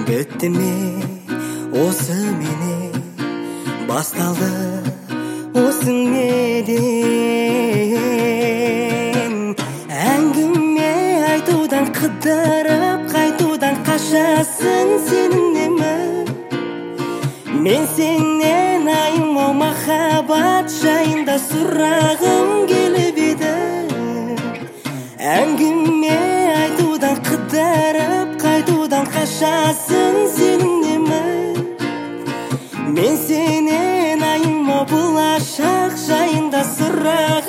Беттіме осы мені басталды осыңеден. Әңгіме айтудан қыдырып қайтудан қашасың сенің немі. Мен сенен айымау махаббат жайында сұрағым келіп еді. Әңгіме айтудан қыдырып қайтудан қашасың сенің немі. Мен сенен айымау болашақ жайында сұрағым